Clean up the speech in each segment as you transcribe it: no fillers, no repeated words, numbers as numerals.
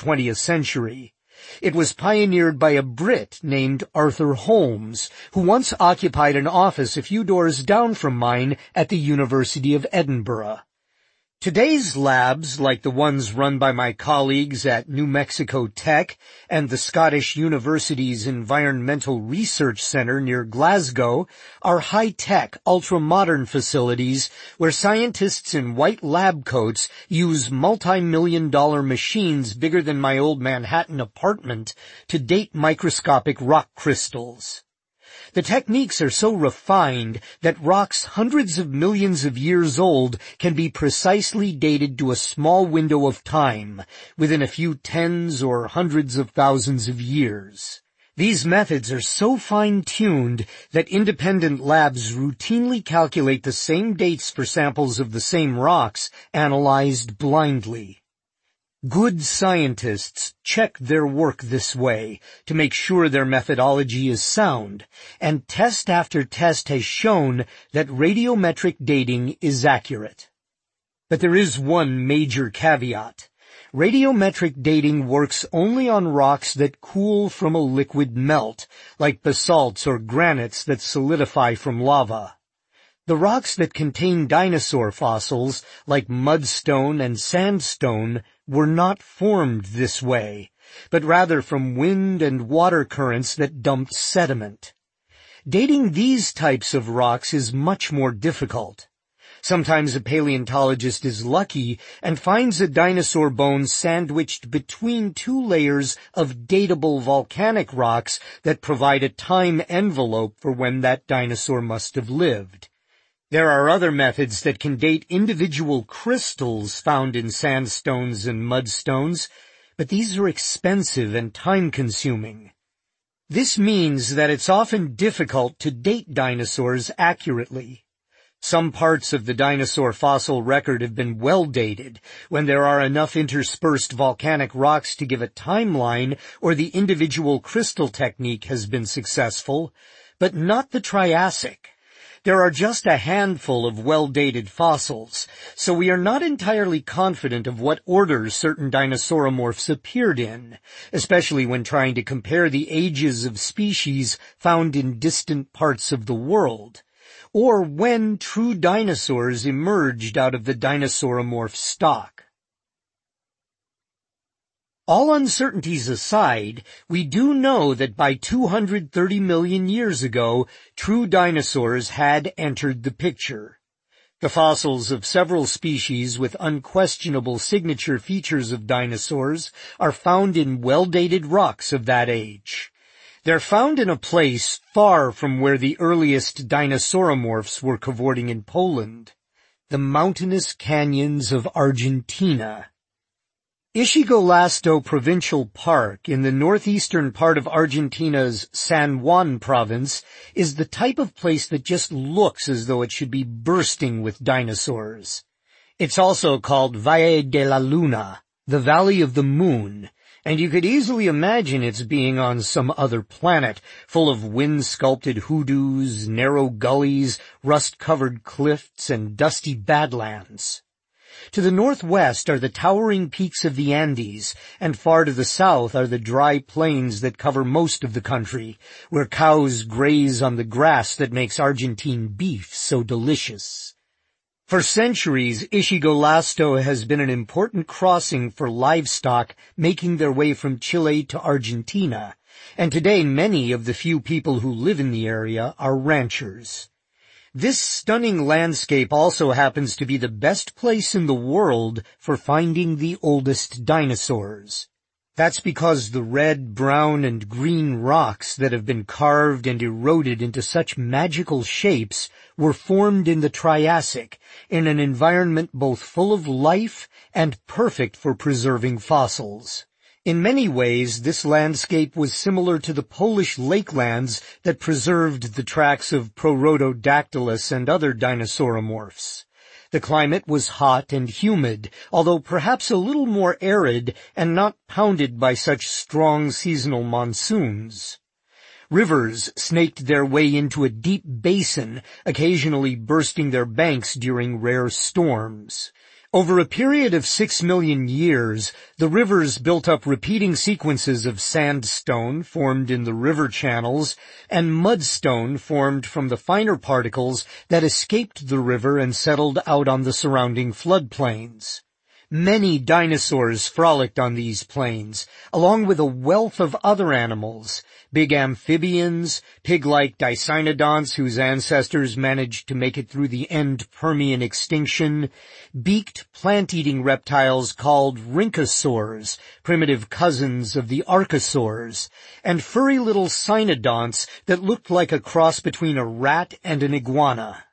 20th century. It was pioneered by a Brit named Arthur Holmes, who once occupied an office a few doors down from mine at the University of Edinburgh. Today's labs, like the ones run by my colleagues at New Mexico Tech and the Scottish University's Environmental Research Centre near Glasgow, are high-tech, ultra-modern facilities where scientists in white lab coats use multi-million-dollar machines bigger than my old Manhattan apartment to date microscopic rock crystals. The techniques are so refined that rocks hundreds of millions of years old can be precisely dated to a small window of time, within a few tens or hundreds of thousands of years. These methods are so fine-tuned that independent labs routinely calculate the same dates for samples of the same rocks analyzed blindly. Good scientists check their work this way to make sure their methodology is sound, and test after test has shown that radiometric dating is accurate. But there is one major caveat. Radiometric dating works only on rocks that cool from a liquid melt, like basalts or granites that solidify from lava. The rocks that contain dinosaur fossils, like mudstone and sandstone, were not formed this way, but rather from wind and water currents that dumped sediment. Dating these types of rocks is much more difficult. Sometimes a paleontologist is lucky and finds a dinosaur bone sandwiched between two layers of datable volcanic rocks that provide a time envelope for when that dinosaur must have lived. There are other methods that can date individual crystals found in sandstones and mudstones, but these are expensive and time-consuming. This means that it's often difficult to date dinosaurs accurately. Some parts of the dinosaur fossil record have been well dated when there are enough interspersed volcanic rocks to give a timeline or the individual crystal technique has been successful, but not the Triassic. There are just a handful of well-dated fossils, so we are not entirely confident of what order certain dinosauromorphs appeared in, especially when trying to compare the ages of species found in distant parts of the world, or when true dinosaurs emerged out of the dinosauromorph stock. All uncertainties aside, we do know that by 230 million years ago, true dinosaurs had entered the picture. The fossils of several species with unquestionable signature features of dinosaurs are found in well-dated rocks of that age. They're found in a place far from where the earliest dinosauromorphs were cavorting in Poland, the mountainous canyons of Argentina. Ischigualasto Provincial Park in the northeastern part of Argentina's San Juan province is the type of place that just looks as though it should be bursting with dinosaurs. It's also called Valle de la Luna, the Valley of the Moon, and you could easily imagine its being on some other planet, full of wind-sculpted hoodoos, narrow gullies, rust-covered cliffs, and dusty badlands. To the northwest are the towering peaks of the Andes, and far to the south are the dry plains that cover most of the country, where cows graze on the grass that makes Argentine beef so delicious. For centuries, Ischigualasto has been an important crossing for livestock making their way from Chile to Argentina, and today many of the few people who live in the area are ranchers. This stunning landscape also happens to be the best place in the world for finding the oldest dinosaurs. That's because the red, brown, and green rocks that have been carved and eroded into such magical shapes were formed in the Triassic, in an environment both full of life and perfect for preserving fossils. In many ways, this landscape was similar to the Polish lakelands that preserved the tracks of Prorodactylus and other dinosauromorphs. The climate was hot and humid, although perhaps a little more arid and not pounded by such strong seasonal monsoons. Rivers snaked their way into a deep basin, occasionally bursting their banks during rare storms. Over a period of 6 million years, the rivers built up repeating sequences of sandstone formed in the river channels and mudstone formed from the finer particles that escaped the river and settled out on the surrounding floodplains. Many dinosaurs frolicked on these plains, along with a wealth of other animals, big amphibians, pig-like dicynodonts whose ancestors managed to make it through the end Permian extinction, beaked plant-eating reptiles called rhynchosaurs, primitive cousins of the archosaurs, and furry little cynodonts that looked like a cross between a rat and an iguana.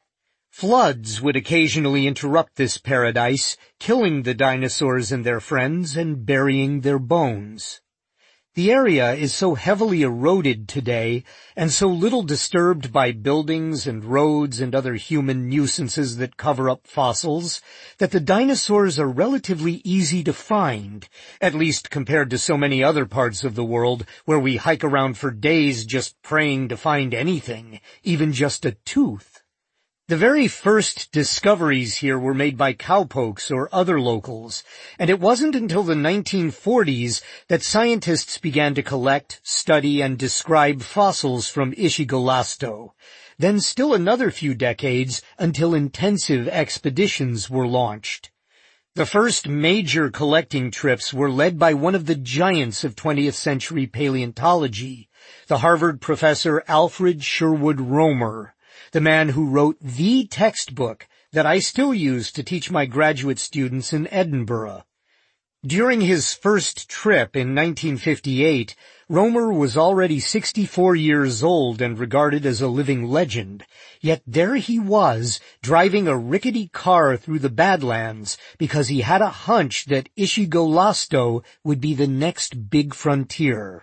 Floods would occasionally interrupt this paradise, killing the dinosaurs and their friends and burying their bones. The area is so heavily eroded today and so little disturbed by buildings and roads and other human nuisances that cover up fossils that the dinosaurs are relatively easy to find, at least compared to so many other parts of the world where we hike around for days just praying to find anything, even just a tooth. The very first discoveries here were made by cowpokes or other locals, and it wasn't until the 1940s that scientists began to collect, study, and describe fossils from Ischigualasto. Then still another few decades until intensive expeditions were launched. The first major collecting trips were led by one of the giants of 20th century paleontology, the Harvard professor Alfred Sherwood Romer, the man who wrote the textbook that I still use to teach my graduate students in Edinburgh. During his first trip in 1958, Romer was already 64 years old and regarded as a living legend, yet there he was, driving a rickety car through the Badlands because he had a hunch that Ischigualasto would be the next big frontier.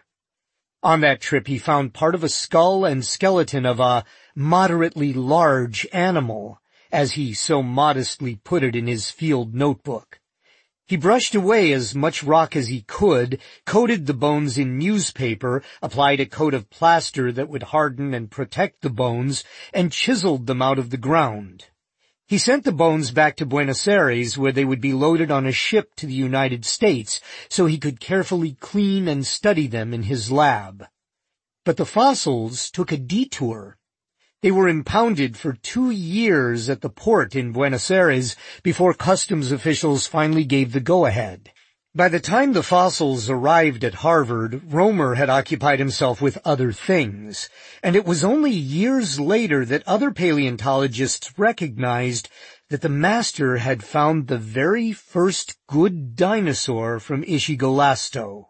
On that trip he found part of a skull and skeleton of a moderately large animal, as he so modestly put it in his field notebook. He brushed away as much rock as he could, coated the bones in newspaper, applied a coat of plaster that would harden and protect the bones, and chiseled them out of the ground. He sent the bones back to Buenos Aires, where they would be loaded on a ship to the United States, so he could carefully clean and study them in his lab. But the fossils took a detour. They were impounded for 2 years at the port in Buenos Aires before customs officials finally gave the go-ahead. By the time the fossils arrived at Harvard, Romer had occupied himself with other things, and it was only years later that other paleontologists recognized that the master had found the very first good dinosaur from Ischigualasto.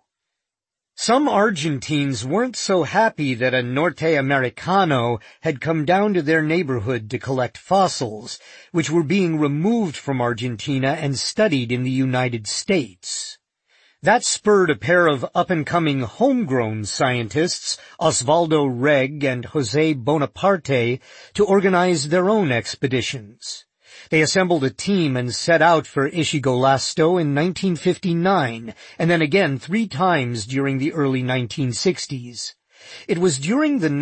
Some Argentines weren't so happy that a Norte Americano had come down to their neighborhood to collect fossils, which were being removed from Argentina and studied in the United States. That spurred a pair of up-and-coming homegrown scientists, Osvaldo Reg and José Bonaparte, to organize their own expeditions. They assembled a team and set out for Ischigualasto in 1959, and then again 3 times during the early 1960s. It was during the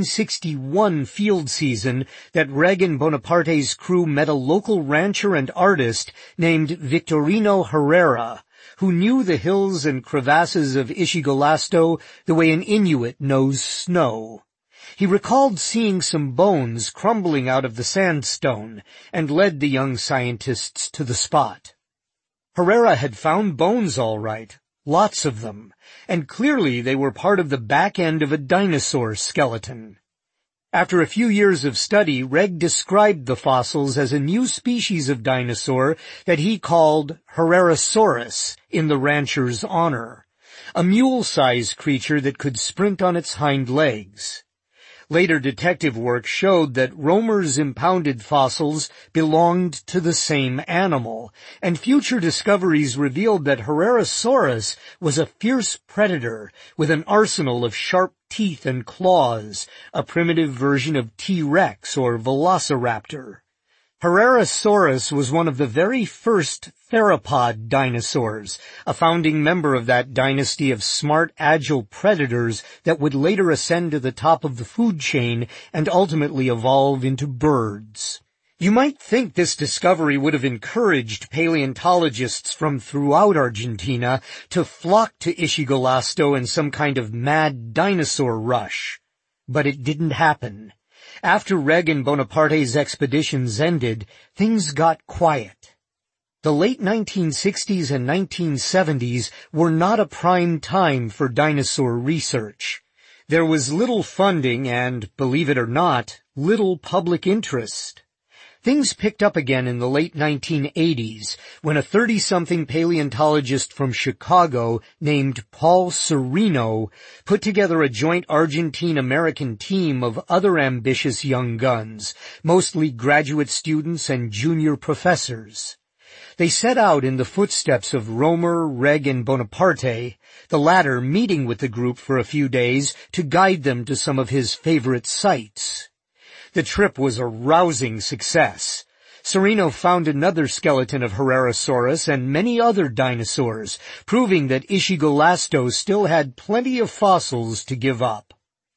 1961 field season that Reg and Bonaparte's crew met a local rancher and artist named Victorino Herrera, who knew the hills and crevasses of Ischigualasto the way an Inuit knows snow. He recalled seeing some bones crumbling out of the sandstone and led the young scientists to the spot. Herrera had found bones all right, lots of them, and clearly they were part of the back end of a dinosaur skeleton. After a few years of study, Reg described the fossils as a new species of dinosaur that he called Herrerasaurus in the rancher's honor, a mule-sized creature that could sprint on its hind legs. Later detective work showed that Romer's impounded fossils belonged to the same animal, and future discoveries revealed that Herrerasaurus was a fierce predator with an arsenal of sharp teeth and claws, a primitive version of T-Rex or Velociraptor. Herrerasaurus was one of the very first theropod dinosaurs, a founding member of that dynasty of smart, agile predators that would later ascend to the top of the food chain and ultimately evolve into birds. You might think this discovery would have encouraged paleontologists from throughout Argentina to flock to Ischigualasto in some kind of mad dinosaur rush. But it didn't happen. After Reg and Bonaparte's expeditions ended, things got quiet. The late 1960s and 1970s were not a prime time for dinosaur research. There was little funding and, believe it or not, little public interest. Things picked up again in the late 1980s when a 30-something paleontologist from Chicago named Paul Sereno put together a joint Argentine-American team of other ambitious young guns, mostly graduate students and junior professors. They set out in the footsteps of Romer, Reg, and Bonaparte, the latter meeting with the group for a few days to guide them to some of his favorite sites. The trip was a rousing success. Sereno found another skeleton of Herrerasaurus and many other dinosaurs, proving that Ischigualasto still had plenty of fossils to give up.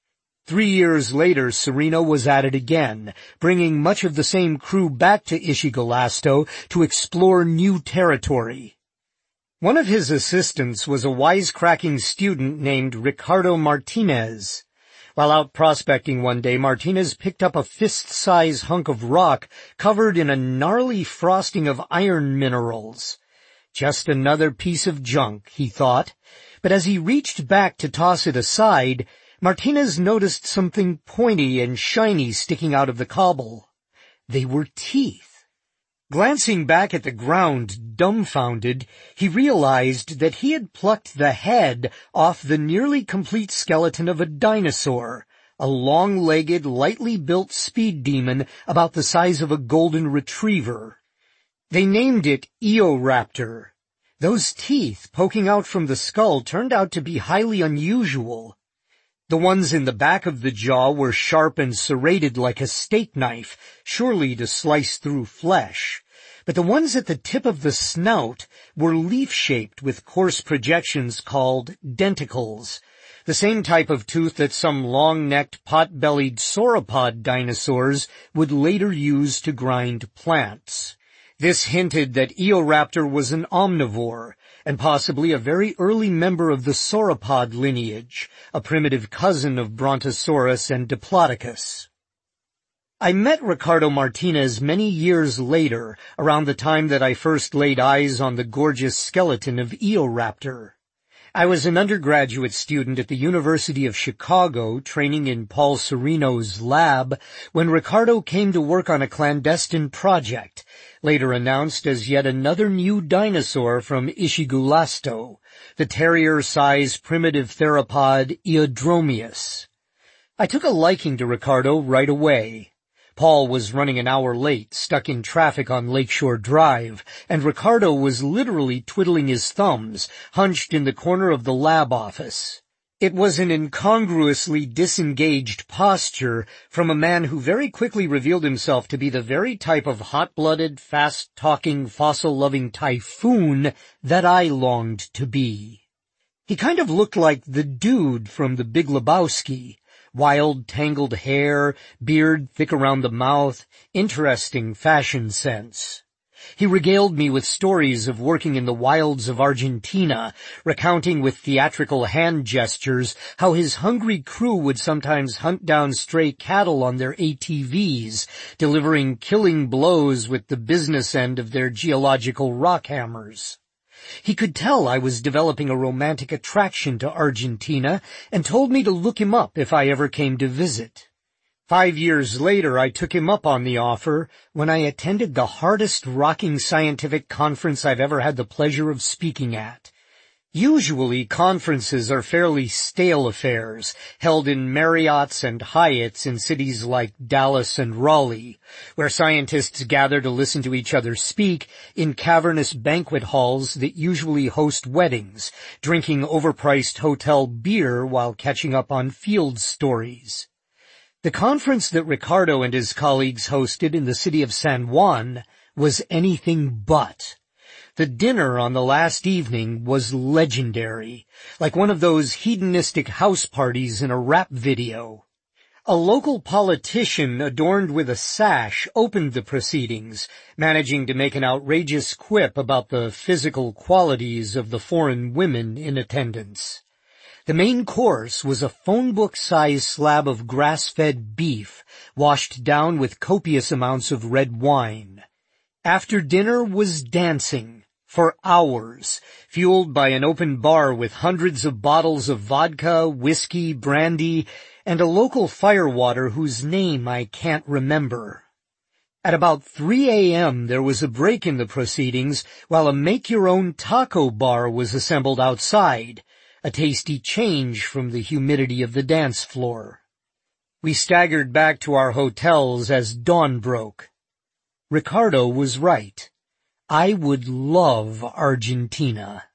3 years later, Sereno was at it again, bringing much of the same crew back to Ischigualasto to explore new territory. One of his assistants was a wisecracking student named Ricardo Martinez. While out prospecting one day, Martinez picked up a fist-size hunk of rock covered in a gnarly frosting of iron minerals. Just another piece of junk, he thought, but as he reached back to toss it aside, Martinez noticed something pointy and shiny sticking out of the cobble. They were teeth. Glancing back at the ground, dumbfounded, he realized that he had plucked the head off the nearly complete skeleton of a dinosaur, a long-legged, lightly built speed demon about the size of a golden retriever. They named it Eoraptor. Those teeth poking out from the skull turned out to be highly unusual. The ones in the back of the jaw were sharp and serrated like a steak knife, surely to slice through flesh. But the ones at the tip of the snout were leaf-shaped with coarse projections called denticles, the same type of tooth that some long-necked, pot-bellied sauropod dinosaurs would later use to grind plants. This hinted that Eoraptor was an omnivore, and possibly a very early member of the sauropod lineage, a primitive cousin of Brontosaurus and Diplodocus. I met Ricardo Martinez many years later, around the time that I first laid eyes on the gorgeous skeleton of Eoraptor. I was an undergraduate student at the University of Chicago, training in Paul Sereno's lab, when Ricardo came to work on a clandestine project, later announced as yet another new dinosaur from Ischigualasto, the terrier-sized primitive theropod Eodromius. I took a liking to Ricardo right away. Paul was running an hour late, stuck in traffic on Lakeshore Drive, and Ricardo was literally twiddling his thumbs, hunched in the corner of the lab office. It was an incongruously disengaged posture from a man who very quickly revealed himself to be the very type of hot-blooded, fast-talking, fossil-loving typhoon that I longed to be. He kind of looked like the dude from The Big Lebowski. Wild, tangled hair, beard thick around the mouth, interesting fashion sense. He regaled me with stories of working in the wilds of Argentina, recounting with theatrical hand gestures how his hungry crew would sometimes hunt down stray cattle on their ATVs, delivering killing blows with the business end of their geological rock hammers. He could tell I was developing a romantic attraction to Argentina and told me to look him up if I ever came to visit. 5 years later, I took him up on the offer when I attended the hardest rocking scientific conference I've ever had the pleasure of speaking at. Usually, conferences are fairly stale affairs, held in Marriotts and Hyatts in cities like Dallas and Raleigh, where scientists gather to listen to each other speak in cavernous banquet halls that usually host weddings, drinking overpriced hotel beer while catching up on field stories. The conference that Ricardo and his colleagues hosted in the city of San Juan was anything but. The dinner on the last evening was legendary, like one of those hedonistic house parties in a rap video. A local politician adorned with a sash opened the proceedings, managing to make an outrageous quip about the physical qualities of the foreign women in attendance. The main course was a phone book-sized slab of grass-fed beef, washed down with copious amounts of red wine. After dinner was dancing, for hours, fueled by an open bar with hundreds of bottles of vodka, whiskey, brandy, and a local firewater whose name I can't remember. At about 3 a.m. there was a break in the proceedings while a make-your-own taco bar was assembled outside, a tasty change from the humidity of the dance floor. We staggered back to our hotels as dawn broke. Ricardo was right. I would love Argentina.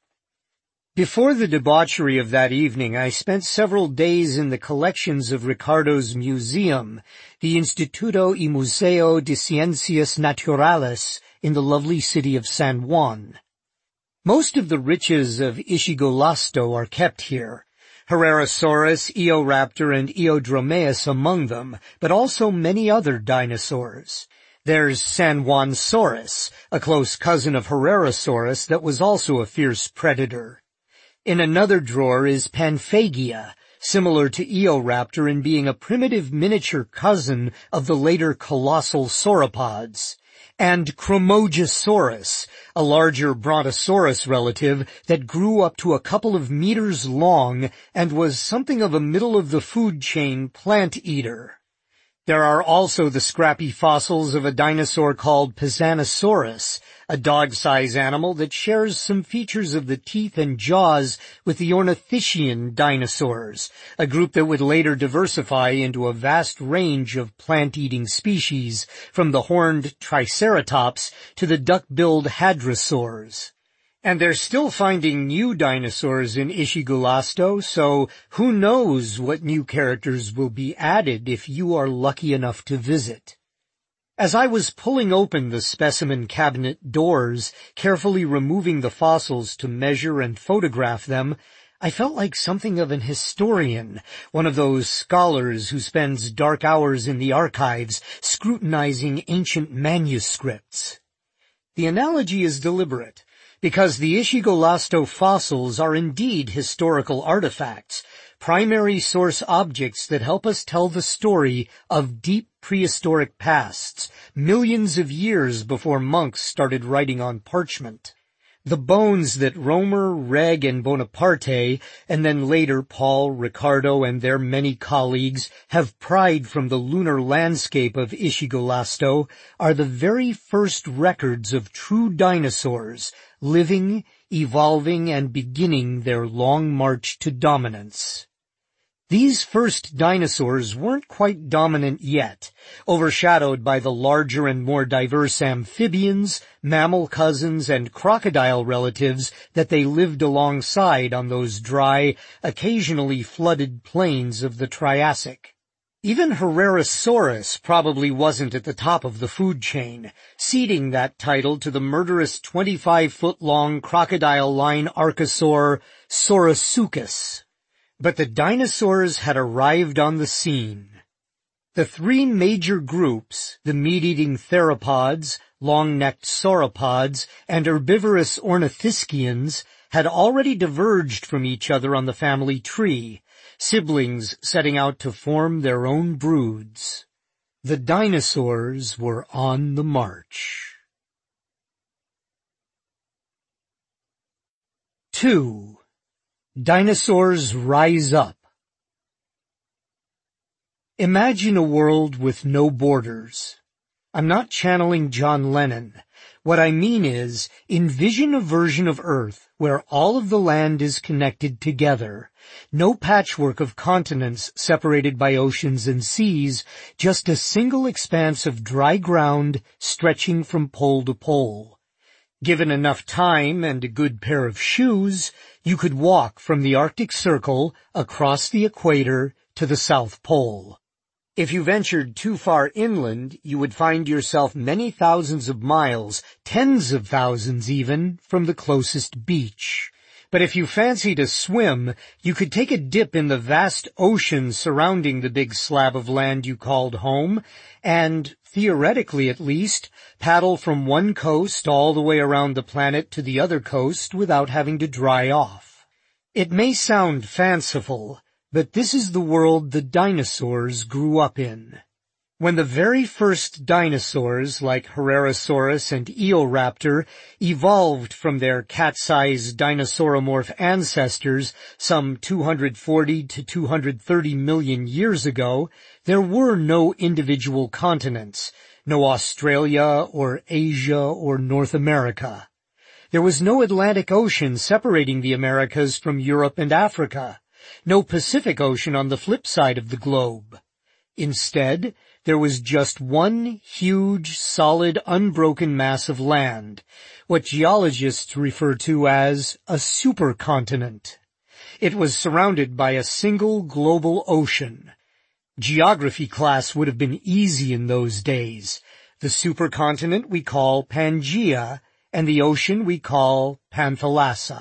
Before the debauchery of that evening, I spent several days in the collections of Ricardo's museum, the Instituto y Museo de Ciencias Naturales, in the lovely city of San Juan. Most of the riches of Ischigualasto are kept here, Herrerasaurus, Eoraptor, and Eodromeus among them, but also many other dinosaurs. There's San Juansaurus, a close cousin of Herrerasaurus that was also a fierce predator. In another drawer is Panphagia, similar to Eoraptor in being a primitive miniature cousin of the later colossal sauropods, and Chromogesaurus, a larger Brontosaurus relative that grew up to a couple of meters long and was something of a middle-of-the-food chain plant eater. There are also the scrappy fossils of a dinosaur called Pisanosaurus, a dog-sized animal that shares some features of the teeth and jaws with the Ornithischian dinosaurs, a group that would later diversify into a vast range of plant-eating species, from the horned Triceratops to the duck-billed hadrosaurs. And they're still finding new dinosaurs in Ischigualasto, so who knows what new characters will be added if you are lucky enough to visit. As I was pulling open the specimen cabinet doors, carefully removing the fossils to measure and photograph them, I felt like something of an historian, one of those scholars who spends dark hours in the archives scrutinizing ancient manuscripts. The analogy is deliberate, because the Ischigualasto fossils are indeed historical artifacts, primary source objects that help us tell the story of deep prehistoric pasts, millions of years before monks started writing on parchment. The bones that Romer, Reg, and Bonaparte, and then later Paul, Ricardo, and their many colleagues have pried from the lunar landscape of Ischigualasto are the very first records of true dinosaurs, living, evolving, and beginning their long march to dominance. These first dinosaurs weren't quite dominant yet, overshadowed by the larger and more diverse amphibians, mammal cousins, and crocodile relatives that they lived alongside on those dry, occasionally flooded plains of the Triassic. Even Herrerasaurus probably wasn't at the top of the food chain, ceding that title to the murderous 25-foot-long crocodile-line archosaur Saurosuchus. But the dinosaurs had arrived on the scene. The three major groups, the meat-eating theropods, long-necked sauropods, and herbivorous ornithischians, had already diverged from each other on the family tree, siblings setting out to form their own broods. The dinosaurs were on the march. 2. Dinosaurs Rise Up. Imagine a world with no borders. I'm not channeling John Lennon. What I mean is, envision a version of Earth where all of the land is connected together. No patchwork of continents separated by oceans and seas, just a single expanse of dry ground stretching from pole to pole. Given enough time and a good pair of shoes, you could walk from the Arctic Circle across the equator to the South Pole. If you ventured too far inland, you would find yourself many thousands of miles, tens of thousands even, from the closest beach. But if you fancy to swim, you could take a dip in the vast ocean surrounding the big slab of land you called home, and, theoretically at least, paddle from one coast all the way around the planet to the other coast without having to dry off. It may sound fanciful, but this is the world the dinosaurs grew up in. When the very first dinosaurs, like Herrerasaurus and Eoraptor, evolved from their cat-sized dinosauromorph ancestors some 240 to 230 million years ago, there were no individual continents, no Australia or Asia or North America. There was no Atlantic Ocean separating the Americas from Europe and Africa, no Pacific Ocean on the flip side of the globe. Instead, there was just one huge, solid, unbroken mass of land, what geologists refer to as a supercontinent. It was surrounded by a single global ocean. Geography class would have been easy in those days. The supercontinent we call Pangaea, and the ocean we call Panthalassa.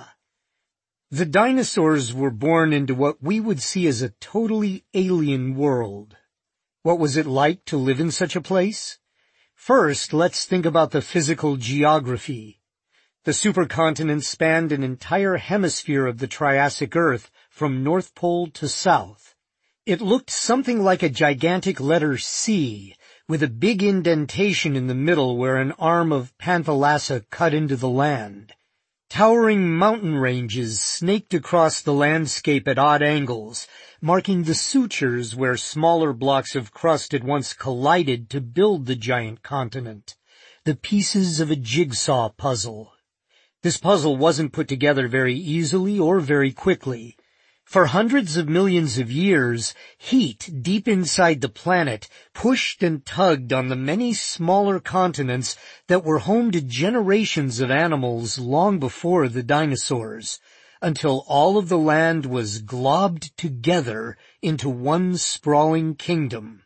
The dinosaurs were born into what we would see as a totally alien world. What was it like to live in such a place? First, let's think about the physical geography. The supercontinent spanned an entire hemisphere of the Triassic Earth from North Pole to South. It looked something like a gigantic letter C, with a big indentation in the middle where an arm of Panthalassa cut into the land. Towering mountain ranges snaked across the landscape at odd angles, marking the sutures where smaller blocks of crust had once collided to build the giant continent, the pieces of a jigsaw puzzle. This puzzle wasn't put together very easily or very quickly. For hundreds of millions of years, heat deep inside the planet pushed and tugged on the many smaller continents that were home to generations of animals long before the dinosaurs, until all of the land was globbed together into one sprawling kingdom.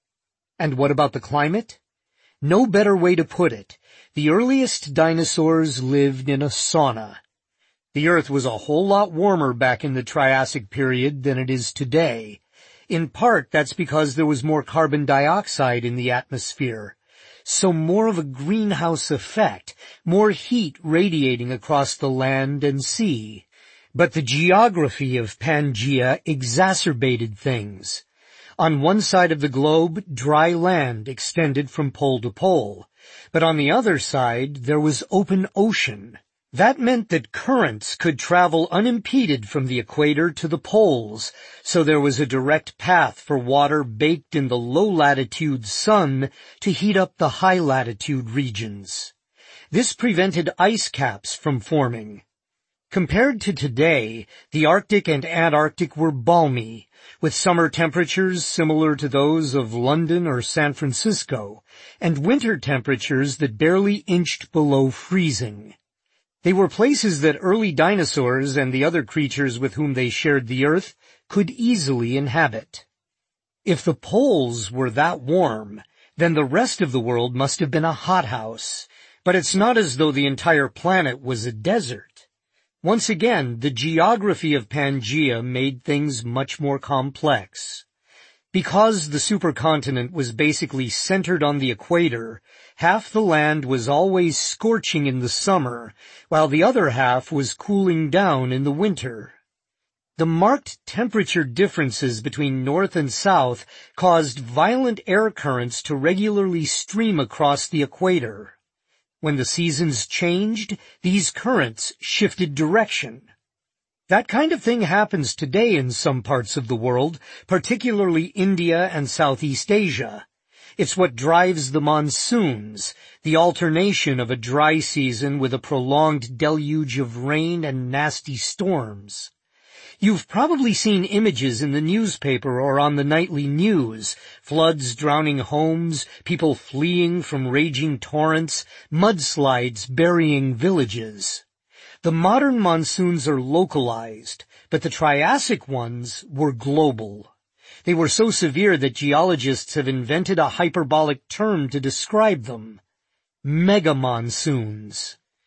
And what about the climate? No better way to put it. The earliest dinosaurs lived in a sauna. The Earth was a whole lot warmer back in the Triassic period than it is today. In part, that's because there was more carbon dioxide in the atmosphere. So more of a greenhouse effect, more heat radiating across the land and sea. But the geography of Pangaea exacerbated things. On one side of the globe, dry land extended from pole to pole. But on the other side, there was open ocean. That meant that currents could travel unimpeded from the equator to the poles, so there was a direct path for water baked in the low-latitude sun to heat up the high-latitude regions. This prevented ice caps from forming. Compared to today, the Arctic and Antarctic were balmy, with summer temperatures similar to those of London or San Francisco, and winter temperatures that barely inched below freezing. They were places that early dinosaurs and the other creatures with whom they shared the Earth could easily inhabit. If the poles were that warm, then the rest of the world must have been a hothouse. But it's not as though the entire planet was a desert. Once again, the geography of Pangaea made things much more complex. Because the supercontinent was basically centered on the equator, half the land was always scorching in the summer, while the other half was cooling down in the winter. The marked temperature differences between north and south caused violent air currents to regularly stream across the equator. When the seasons changed, these currents shifted direction. That kind of thing happens today in some parts of the world, particularly India and Southeast Asia. It's what drives the monsoons, the alternation of a dry season with a prolonged deluge of rain and nasty storms. You've probably seen images in the newspaper or on the nightly news, floods drowning homes, people fleeing from raging torrents, mudslides burying villages. The modern monsoons are localized, but the Triassic ones were global. They were so severe that geologists have invented a hyperbolic term to describe them: mega monsoons.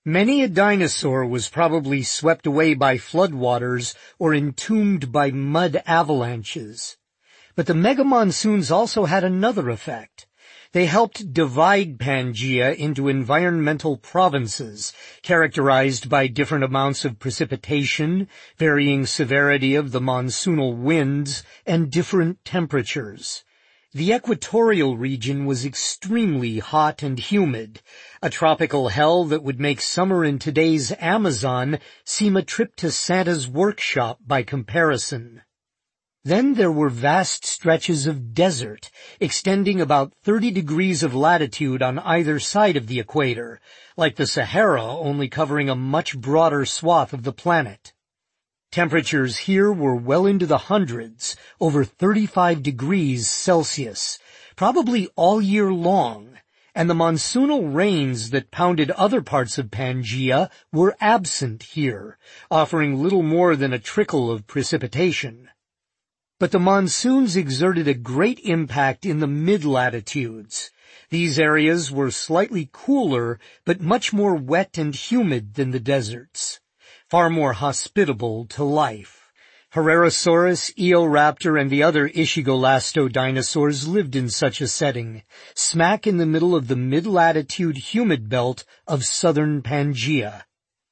Many a dinosaur was probably swept away by floodwaters or entombed by mud avalanches. But the mega-monsoons also had another effect. They helped divide Pangaea into environmental provinces, characterized by different amounts of precipitation, varying severity of the monsoonal winds, and different temperatures. The equatorial region was extremely hot and humid, a tropical hell that would make summer in today's Amazon seem a trip to Santa's workshop by comparison. Then there were vast stretches of desert, extending about 30 degrees of latitude on either side of the equator, like the Sahara, only covering a much broader swath of the planet. Temperatures here were well into the hundreds, over 35 degrees Celsius, probably all year long, and the monsoonal rains that pounded other parts of Pangaea were absent here, offering little more than a trickle of precipitation. But the monsoons exerted a great impact in the mid-latitudes. These areas were slightly cooler, but much more wet and humid than the deserts, far more hospitable to life. Herrerasaurus, Eoraptor, and the other Ischigolasto dinosaurs lived in such a setting, smack in the middle of the mid-latitude humid belt of southern Pangaea.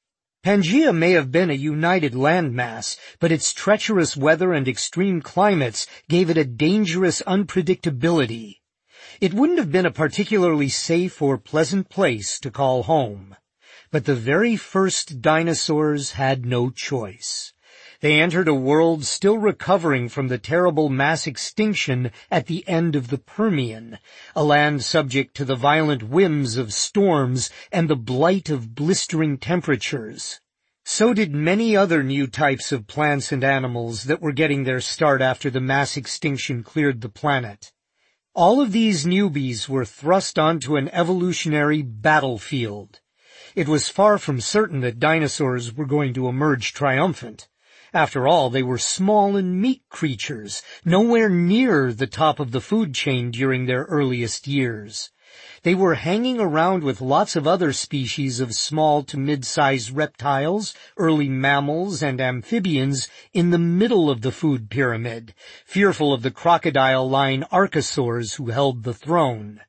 Pangaea may have been a united landmass, but its treacherous weather and extreme climates gave it a dangerous unpredictability. It wouldn't have been a particularly safe or pleasant place to call home. But the very first dinosaurs had no choice. They entered a world still recovering from the terrible mass extinction at the end of the Permian, a land subject to the violent whims of storms and the blight of blistering temperatures. So did many other new types of plants and animals that were getting their start after the mass extinction cleared the planet. All of these newbies were thrust onto an evolutionary battlefield. It was far from certain that dinosaurs were going to emerge triumphant. After all, they were small and meek creatures, nowhere near the top of the food chain during their earliest years. They were hanging around with lots of other species of small to mid-sized reptiles, early mammals, and amphibians in the middle of the food pyramid, fearful of the crocodile-line archosaurs who held the throne.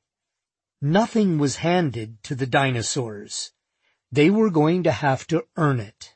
Nothing was handed to the dinosaurs. They were going to have to earn it.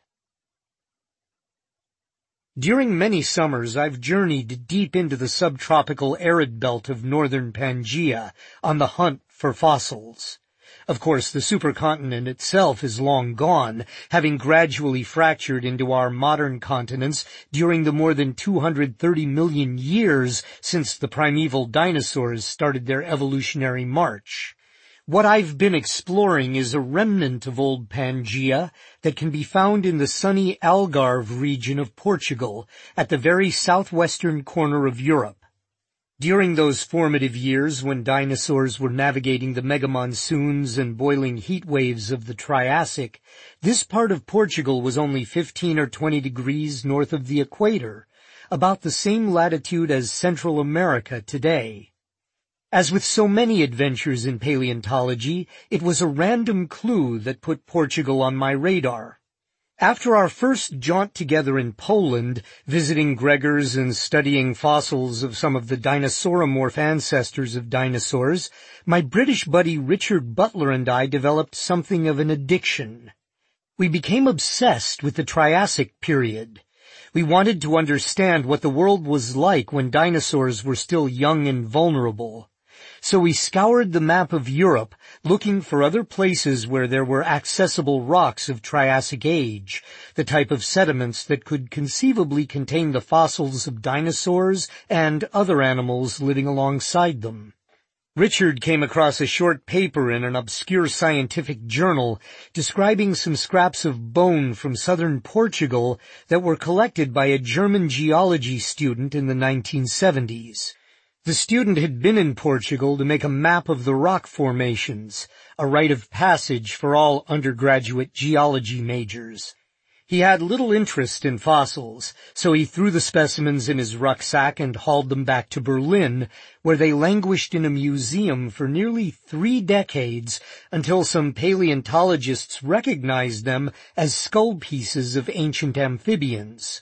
During many summers, I've journeyed deep into the subtropical arid belt of northern Pangaea on the hunt for fossils. Of course, the supercontinent itself is long gone, having gradually fractured into our modern continents during the more than 230 million years since the primeval dinosaurs started their evolutionary march. What I've been exploring is a remnant of old Pangaea that can be found in the sunny Algarve region of Portugal, at the very southwestern corner of Europe. During those formative years when dinosaurs were navigating the mega-monsoons and boiling heat waves of the Triassic, this part of Portugal was only 15 or 20 degrees north of the equator, about the same latitude as Central America today. As with so many adventures in paleontology, it was a random clue that put Portugal on my radar. After our first jaunt together in Poland, visiting Gregors and studying fossils of some of the dinosauromorph ancestors of dinosaurs, my British buddy Richard Butler and I developed something of an addiction. We became obsessed with the Triassic period. We wanted to understand what the world was like when dinosaurs were still young and vulnerable. So we scoured the map of Europe, looking for other places where there were accessible rocks of Triassic age, the type of sediments that could conceivably contain the fossils of dinosaurs and other animals living alongside them. Richard came across a short paper in an obscure scientific journal describing some scraps of bone from southern Portugal that were collected by a German geology student in the 1970s. The student had been in Portugal to make a map of the rock formations, a rite of passage for all undergraduate geology majors. He had little interest in fossils, so he threw the specimens in his rucksack and hauled them back to Berlin, where they languished in a museum for nearly 3 decades until some paleontologists recognized them as skull pieces of ancient amphibians.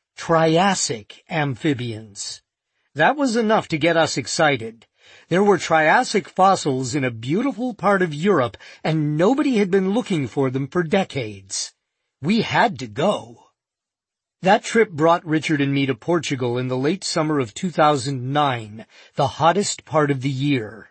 Triassic amphibians. That was enough to get us excited. There were Triassic fossils in a beautiful part of Europe, and nobody had been looking for them for decades. We had to go. That trip brought Richard and me to Portugal in the late summer of 2009, the hottest part of the year.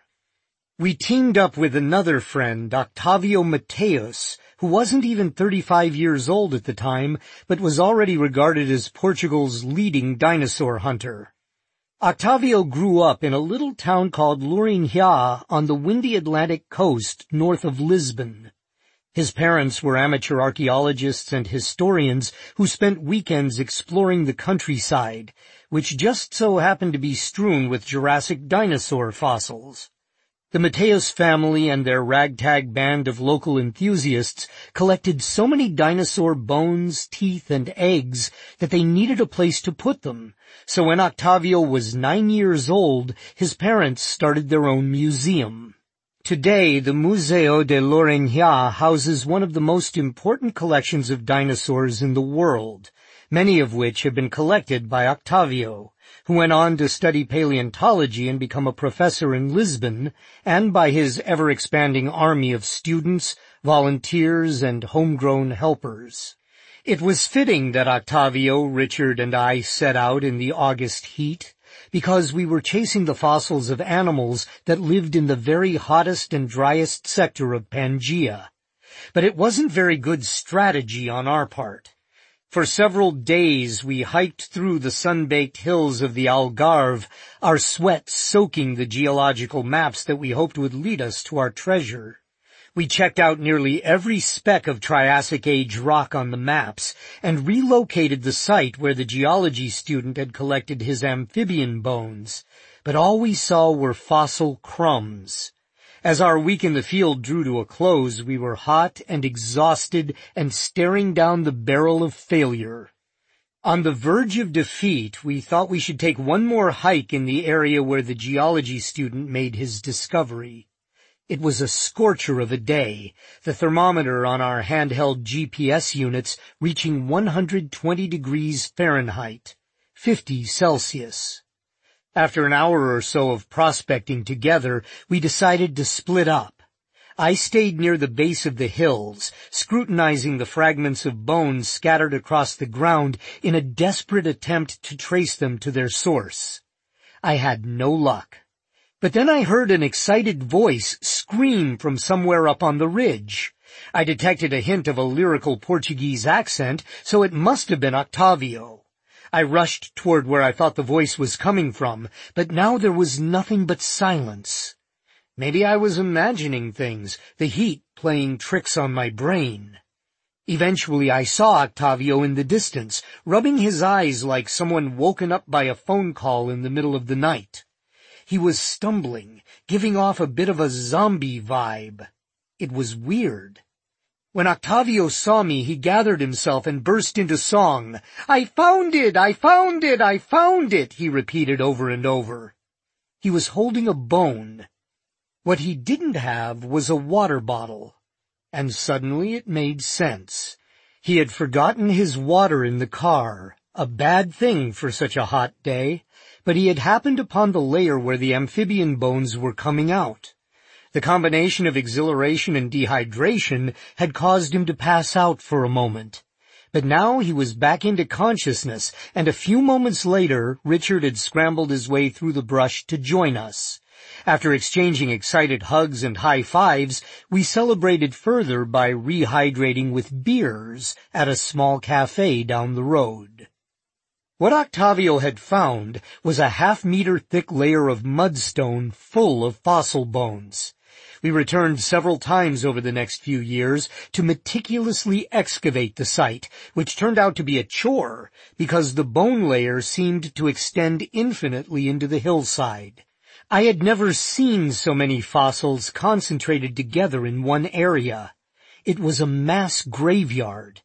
We teamed up with another friend, Octavio Mateus, who wasn't even 35 years old at the time, but was already regarded as Portugal's leading dinosaur hunter. Octavio grew up in a little town called Lourinhã on the windy Atlantic coast north of Lisbon. His parents were amateur archaeologists and historians who spent weekends exploring the countryside, which just so happened to be strewn with Jurassic dinosaur fossils. The Mateus family and their ragtag band of local enthusiasts collected so many dinosaur bones, teeth, and eggs that they needed a place to put them. So when Octavio was 9 years old, his parents started their own museum. Today, the Museu de Lourinhã houses one of the most important collections of dinosaurs in the world, many of which have been collected by Octavio, who went on to study paleontology and become a professor in Lisbon, and by his ever-expanding army of students, volunteers, and homegrown helpers. It was fitting that Octavio, Richard, and I set out in the August heat, because we were chasing the fossils of animals that lived in the very hottest and driest sector of Pangaea. But it wasn't very good strategy on our part. For several days we hiked through the sun-baked hills of the Algarve, our sweat soaking the geological maps that we hoped would lead us to our treasure. We checked out nearly every speck of Triassic Age rock on the maps and relocated the site where the geology student had collected his amphibian bones, but all we saw were fossil crumbs. As our week in the field drew to a close, we were hot and exhausted and staring down the barrel of failure. On the verge of defeat, we thought we should take one more hike in the area where the geology student made his discovery. It was a scorcher of a day, the thermometer on our handheld GPS units reaching 120 degrees Fahrenheit, 50 Celsius. After an hour or so of prospecting together, we decided to split up. I stayed near the base of the hills, scrutinizing the fragments of bones scattered across the ground in a desperate attempt to trace them to their source. I had no luck. But then I heard an excited voice scream from somewhere up on the ridge. I detected a hint of a lyrical Portuguese accent, so it must have been Octavio. I rushed toward where I thought the voice was coming from, but now there was nothing but silence. Maybe I was imagining things, the heat playing tricks on my brain. Eventually I saw Octavio in the distance, rubbing his eyes like someone woken up by a phone call in the middle of the night. He was stumbling, giving off a bit of a zombie vibe. It was weird. When Octavio saw me, he gathered himself and burst into song. "I found it! I found it! I found it!" he repeated over and over. He was holding a bone. What he didn't have was a water bottle. And suddenly it made sense. He had forgotten his water in the car, a bad thing for such a hot day, but he had happened upon the layer where the amphibian bones were coming out. The combination of exhilaration and dehydration had caused him to pass out for a moment. But now he was back into consciousness, and a few moments later, Richard had scrambled his way through the brush to join us. After exchanging excited hugs and high fives, we celebrated further by rehydrating with beers at a small cafe down the road. What Octavio had found was a half-meter thick layer of mudstone full of fossil bones. We returned several times over the next few years to meticulously excavate the site, which turned out to be a chore because the bone layer seemed to extend infinitely into the hillside. I had never seen so many fossils concentrated together in one area. It was a mass graveyard.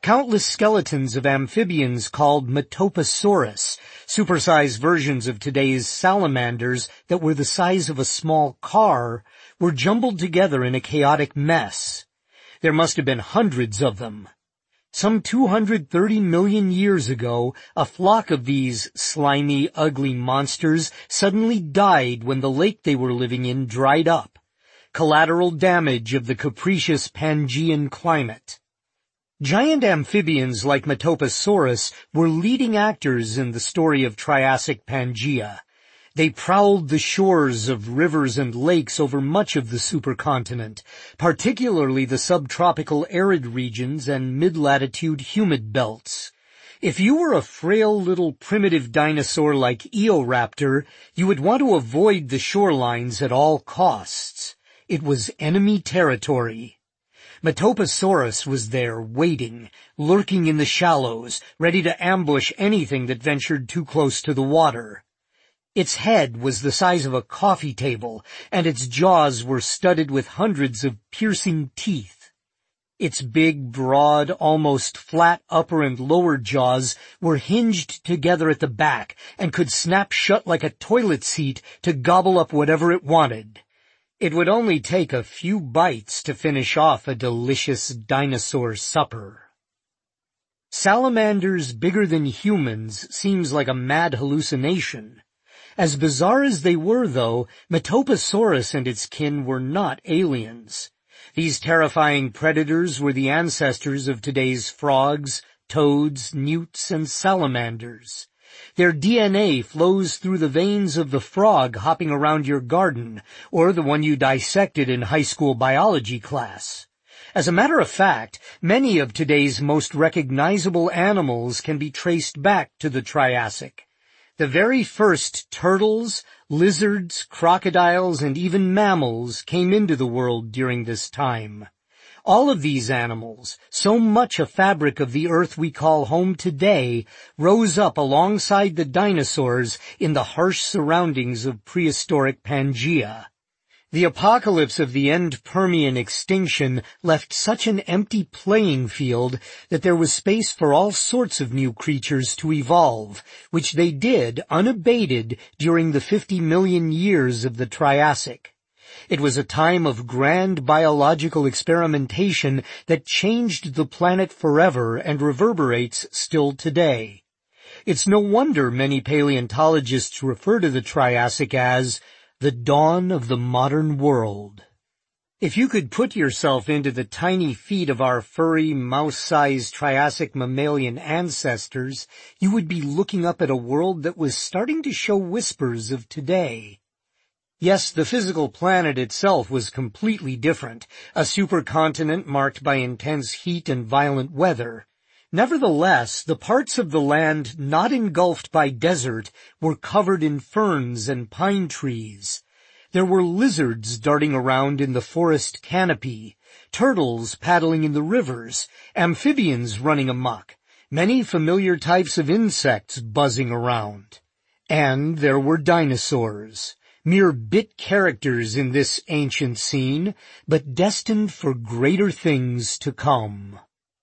Countless skeletons of amphibians called Metoposaurus, supersized versions of today's salamanders that were the size of a small car, were jumbled together in a chaotic mess. There must have been hundreds of them. Some 230 million years ago, a flock of these slimy, ugly monsters suddenly died when the lake they were living in dried up. Collateral damage of the capricious Pangean climate. Giant amphibians like Metoposaurus were leading actors in the story of Triassic Pangaea. They prowled the shores of rivers and lakes over much of the supercontinent, particularly the subtropical arid regions and mid-latitude humid belts. If you were a frail little primitive dinosaur like Eoraptor, you would want to avoid the shorelines at all costs. It was enemy territory. Metoposaurus was there, waiting, lurking in the shallows, ready to ambush anything that ventured too close to the water. Its head was the size of a coffee table, and its jaws were studded with hundreds of piercing teeth. Its big, broad, almost flat upper and lower jaws were hinged together at the back and could snap shut like a toilet seat to gobble up whatever it wanted. It would only take a few bites to finish off a delicious dinosaur supper. Salamanders bigger than humans seems like a mad hallucination. As bizarre as they were, though, Metoposaurus and its kin were not aliens. These terrifying predators were the ancestors of today's frogs, toads, newts, and salamanders. Their DNA flows through the veins of the frog hopping around your garden, or the one you dissected in high school biology class. As a matter of fact, many of today's most recognizable animals can be traced back to the Triassic. The very first turtles, lizards, crocodiles, and even mammals came into the world during this time. All of these animals, so much a fabric of the earth we call home today, rose up alongside the dinosaurs in the harsh surroundings of prehistoric Pangaea. The apocalypse of the end Permian extinction left such an empty playing field that there was space for all sorts of new creatures to evolve, which they did unabated during the 50 million years of the Triassic. It was a time of grand biological experimentation that changed the planet forever and reverberates still today. It's no wonder many paleontologists refer to the Triassic as the dawn of the modern world. If you could put yourself into the tiny feet of our furry, mouse-sized Triassic mammalian ancestors, you would be looking up at a world that was starting to show whispers of today. Yes, the physical planet itself was completely different, a supercontinent marked by intense heat and violent weather. Nevertheless, the parts of the land not engulfed by desert were covered in ferns and pine trees. There were lizards darting around in the forest canopy, turtles paddling in the rivers, amphibians running amok, many familiar types of insects buzzing around. And there were dinosaurs, mere bit characters in this ancient scene, but destined for greater things to come.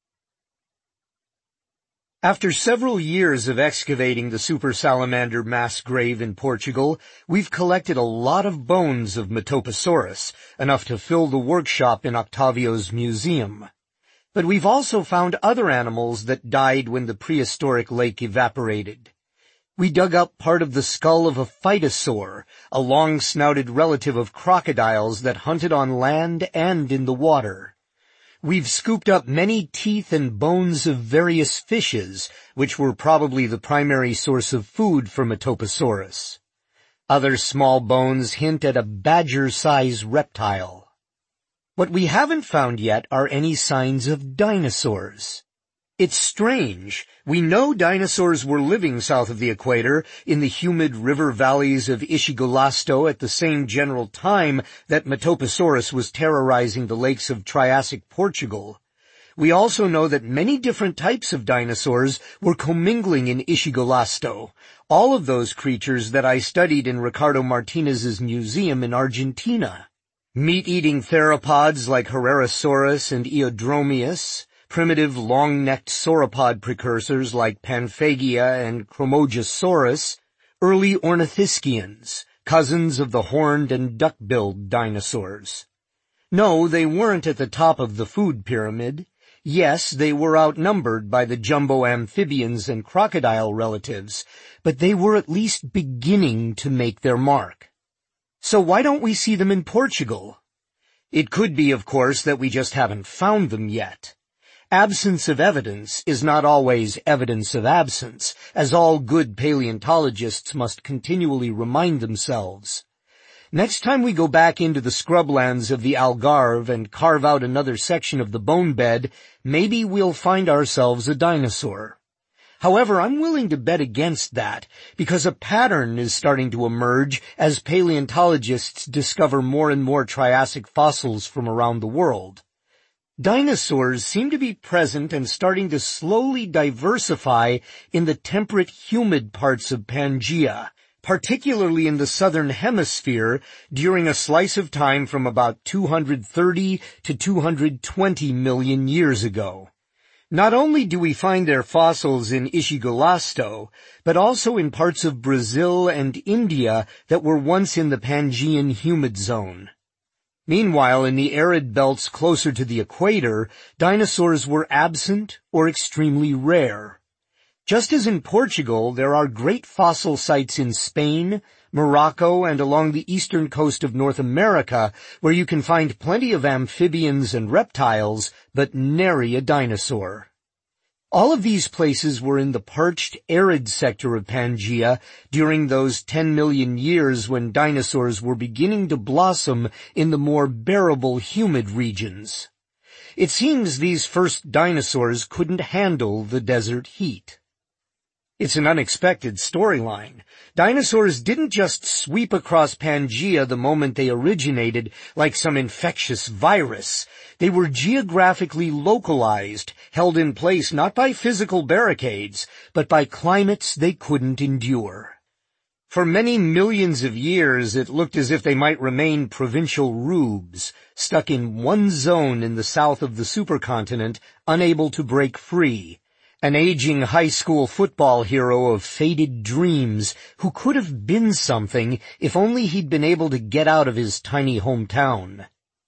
After several years of excavating the super salamander mass grave in Portugal, we've collected a lot of bones of Metoposaurus, enough to fill the workshop in Octavio's museum. But we've also found other animals that died when the prehistoric lake evaporated. We dug up part of the skull of a phytosaur, a long-snouted relative of crocodiles that hunted on land and in the water. We've scooped up many teeth and bones of various fishes, which were probably the primary source of food for Metoposaurus. Other small bones hint at a badger-sized reptile. What we haven't found yet are any signs of dinosaurs. It's strange. We know dinosaurs were living south of the equator in the humid river valleys of Ischigualasto at the same general time that Metoposaurus was terrorizing the lakes of Triassic Portugal. We also know that many different types of dinosaurs were commingling in Ischigualasto, all of those creatures that I studied in Ricardo Martinez's museum in Argentina. Meat-eating theropods like Herrerasaurus and Eodromius, primitive long-necked sauropod precursors like Panphagia and Chromojosaurus, early ornithischians, cousins of the horned and duck-billed dinosaurs. No, they weren't at the top of the food pyramid. Yes, they were outnumbered by the jumbo amphibians and crocodile relatives, but they were at least beginning to make their mark. So why don't we see them in Portugal? It could be, of course, that we just haven't found them yet. Absence of evidence is not always evidence of absence, as all good paleontologists must continually remind themselves. Next time we go back into the scrublands of the Algarve and carve out another section of the bone bed, maybe we'll find ourselves a dinosaur. However, I'm willing to bet against that, because a pattern is starting to emerge as paleontologists discover more and more Triassic fossils from around the world. Dinosaurs seem to be present and starting to slowly diversify in the temperate, humid parts of Pangaea, particularly in the southern hemisphere during a slice of time from about 230 to 220 million years ago. Not only do we find their fossils in Ischigualasto, but also in parts of Brazil and India that were once in the Pangaean humid zone. Meanwhile, in the arid belts closer to the equator, dinosaurs were absent or extremely rare. Just as in Portugal, there are great fossil sites in Spain, Morocco, and along the eastern coast of North America, where you can find plenty of amphibians and reptiles, but nary a dinosaur. All of these places were in the parched, arid sector of Pangaea during those 10 million years when dinosaurs were beginning to blossom in the more bearable, humid regions. It seems these first dinosaurs couldn't handle the desert heat. It's an unexpected storyline. Dinosaurs didn't just sweep across Pangaea the moment they originated like some infectious virus. They were geographically localized, held in place not by physical barricades, but by climates they couldn't endure. For many millions of years, it looked as if they might remain provincial rubes, stuck in one zone in the south of the supercontinent, unable to break free. An aging high school football hero of faded dreams who could have been something if only he'd been able to get out of his tiny hometown.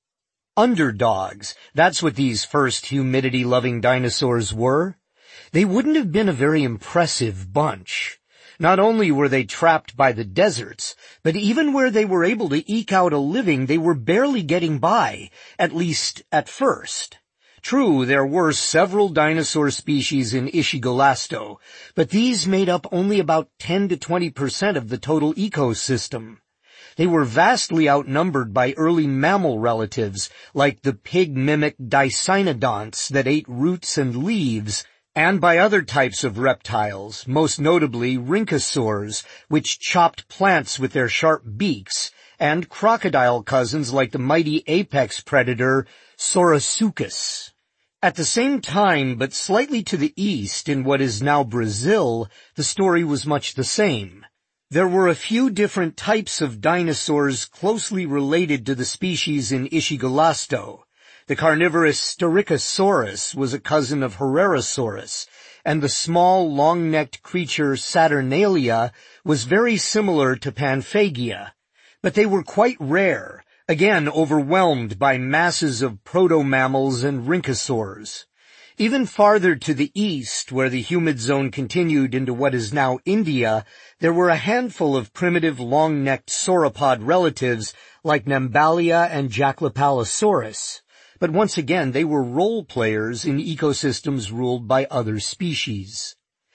Underdogs, that's what these first humidity-loving dinosaurs were. They wouldn't have been a very impressive bunch. Not only were they trapped by the deserts, but even where they were able to eke out a living, they were barely getting by, at least at first. True, there were several dinosaur species in Ischigualasto, but these made up only about 10 to 20% of the total ecosystem. They were vastly outnumbered by early mammal relatives, like the pig-mimic Dicynodonts that ate roots and leaves, and by other types of reptiles, most notably rhynchosaurs, which chopped plants with their sharp beaks, and crocodile cousins like the mighty apex predator Saurosuchus. At the same time, but slightly to the east, in what is now Brazil, the story was much the same. There were a few different types of dinosaurs closely related to the species in Ischigualasto. The carnivorous Staurikosaurus was a cousin of Herrerasaurus, and the small, long-necked creature Saturnalia was very similar to Panphagia. But they were quite rare, again overwhelmed by masses of proto-mammals and rhynchosaurs. Even farther to the east, where the humid zone continued into what is now India, there were a handful of primitive long-necked sauropod relatives like Nambalia and Jaclopalosaurus. But once again, they were role players in ecosystems ruled by other species.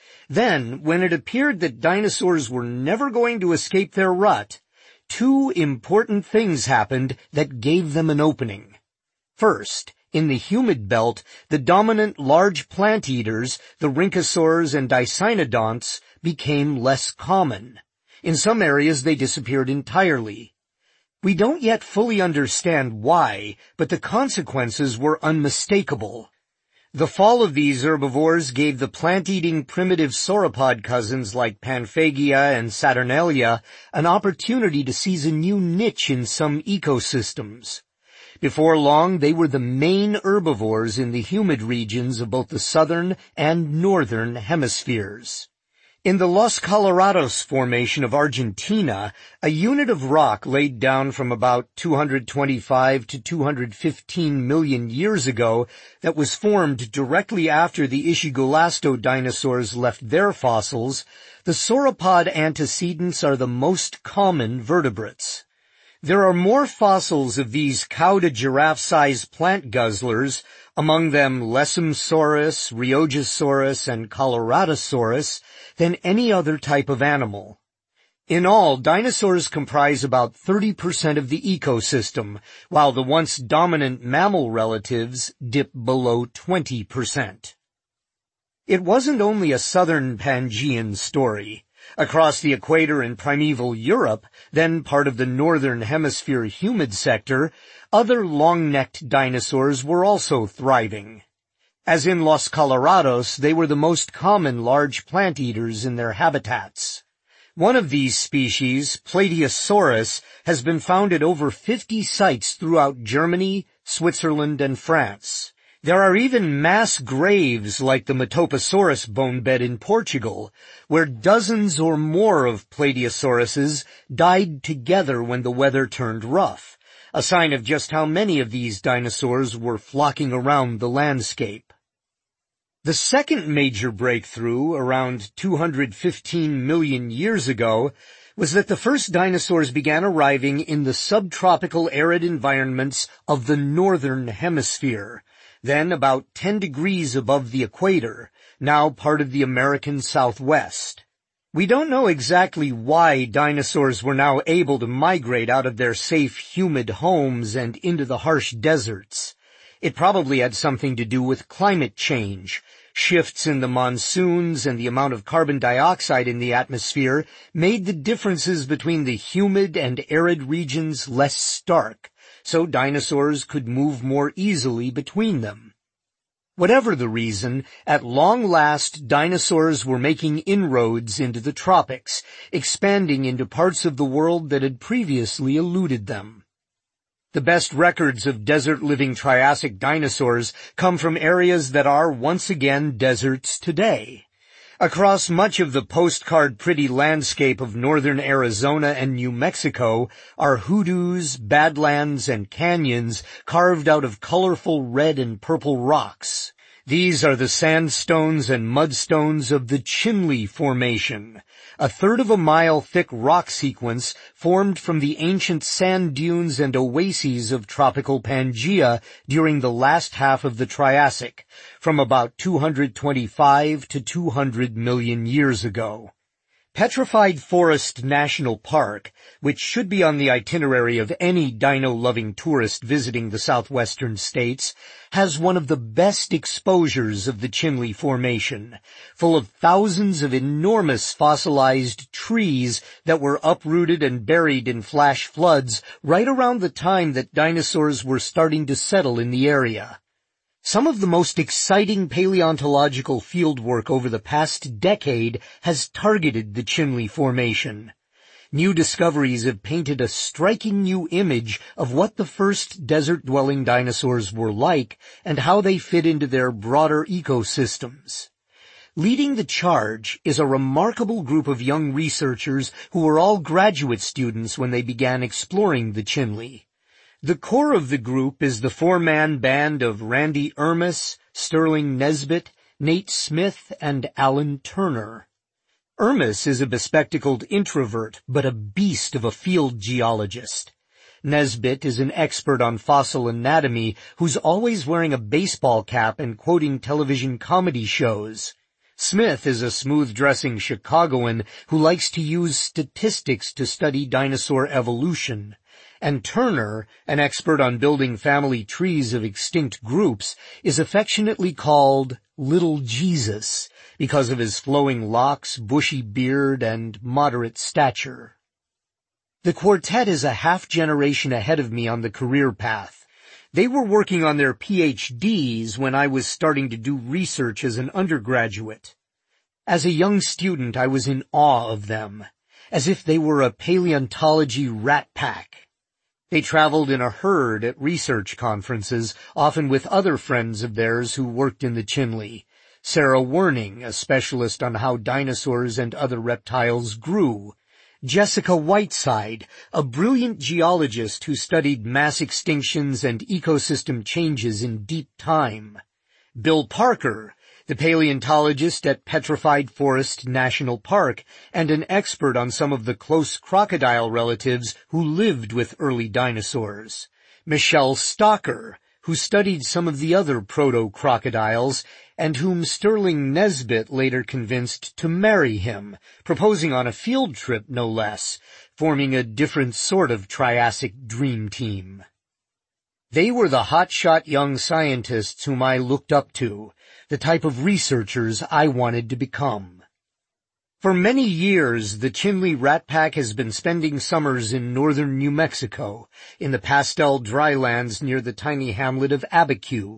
Then, when it appeared that dinosaurs were never going to escape their rut, two important things happened that gave them an opening. First, in the humid belt, the dominant large plant eaters, the rhynchosaurs and Dicynodonts, became less common. In some areas they disappeared entirely. We don't yet fully understand why, but the consequences were unmistakable. The fall of these herbivores gave the plant-eating primitive sauropod cousins like Panphagia and Saturnalia an opportunity to seize a new niche in some ecosystems. Before long, they were the main herbivores in the humid regions of both the southern and northern hemispheres. In the Los Colorados Formation of Argentina, a unit of rock laid down from about 225 to 215 million years ago that was formed directly after the Ischigualasto dinosaurs left their fossils, the sauropod antecedents are the most common vertebrates. There are more fossils of these cow-to-giraffe-sized plant guzzlers, among them Lesomsaurus, Rheogosaurus, and Coloradosaurus, than any other type of animal. In all, dinosaurs comprise about 30% of the ecosystem, while the once dominant mammal relatives dip below 20%. It wasn't only a southern Pangean story. Across the equator in primeval Europe, then part of the northern hemisphere humid sector, other long-necked dinosaurs were also thriving. As in Los Colorados, they were the most common large plant eaters in their habitats. One of these species, Plateosaurus, has been found at over 50 sites throughout Germany, Switzerland, and France. There are even mass graves like the Metoposaurus bone bed in Portugal, where dozens or more of Plateosauruses died together when the weather turned rough, a sign of just how many of these dinosaurs were flocking around the landscape. The second major breakthrough, around 215 million years ago, was that the first dinosaurs began arriving in the subtropical arid environments of the northern hemisphere, then about 10 degrees above the equator, now part of the American Southwest. We don't know exactly why dinosaurs were now able to migrate out of their safe, humid homes and into the harsh deserts. It probably had something to do with climate change. Shifts in the monsoons and the amount of carbon dioxide in the atmosphere made the differences between the humid and arid regions less stark, so dinosaurs could move more easily between them. Whatever the reason, at long last dinosaurs were making inroads into the tropics, expanding into parts of the world that had previously eluded them. The best records of desert-living Triassic dinosaurs come from areas that are once again deserts today. Across much of the postcard-pretty landscape of northern Arizona and New Mexico are hoodoos, badlands, and canyons carved out of colorful red and purple rocks. These are the sandstones and mudstones of the Chinle Formation, a third of a mile thick rock sequence formed from the ancient sand dunes and oases of tropical Pangaea during the last half of the Triassic, from about 225 to 200 million years ago. Petrified Forest National Park, which should be on the itinerary of any dino-loving tourist visiting the southwestern states, has one of the best exposures of the Chinle Formation, full of thousands of enormous fossilized trees that were uprooted and buried in flash floods right around the time that dinosaurs were starting to settle in the area. Some of the most exciting paleontological fieldwork over the past decade has targeted the Chinle Formation. New discoveries have painted a striking new image of what the first desert-dwelling dinosaurs were like and how they fit into their broader ecosystems. Leading the charge is a remarkable group of young researchers who were all graduate students when they began exploring the Chinle. The core of the group is the four-man band of Randy Ermis, Sterling Nesbitt, Nate Smith, and Alan Turner. Ermis is a bespectacled introvert, but a beast of a field geologist. Nesbitt is an expert on fossil anatomy who's always wearing a baseball cap and quoting television comedy shows. Smith is a smooth-dressing Chicagoan who likes to use statistics to study dinosaur evolution. And Turner, an expert on building family trees of extinct groups, is affectionately called Little Jesus because of his flowing locks, bushy beard, and moderate stature. The quartet is a half-generation ahead of me on the career path. They were working on their PhDs when I was starting to do research as an undergraduate. As a young student, I was in awe of them, as if they were a paleontology rat pack. They traveled in a herd at research conferences, often with other friends of theirs who worked in the Chinle. Sarah Werning, a specialist on how dinosaurs and other reptiles grew. Jessica Whiteside, a brilliant geologist who studied mass extinctions and ecosystem changes in deep time. Bill Parker, the paleontologist at Petrified Forest National Park and an expert on some of the close crocodile relatives who lived with early dinosaurs. Michelle Stocker, who studied some of the other proto-crocodiles and whom Sterling Nesbitt later convinced to marry him, proposing on a field trip no less, forming a different sort of Triassic dream team. They were the hotshot young scientists whom I looked up to, the type of researchers I wanted to become. For many years, the Chinle Rat Pack has been spending summers in northern New Mexico, in the pastel drylands near the tiny hamlet of Abiquiu.